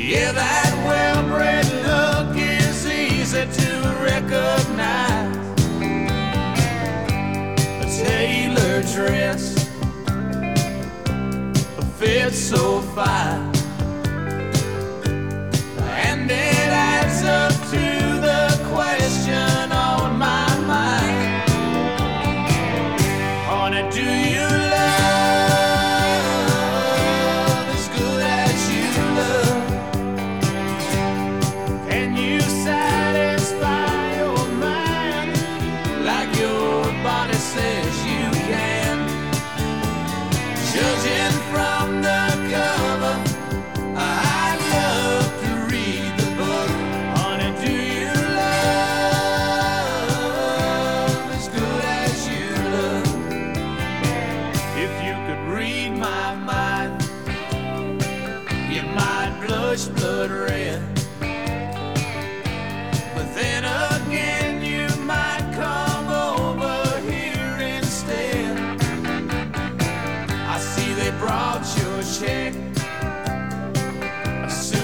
Yeah, that well-bred look is easy to recognize. A tailored dress, a fit so fine, and it adds up to the question on my mind. Honey, do you love as good as you love? Can you satisfy your mind like your body says you can? Judging from the cover, I'd love to read the book. Honey, do you love as good as you love? If you could read my mind, you might blush blood red. But then again, you might come over here instead. I see they brought your check. I see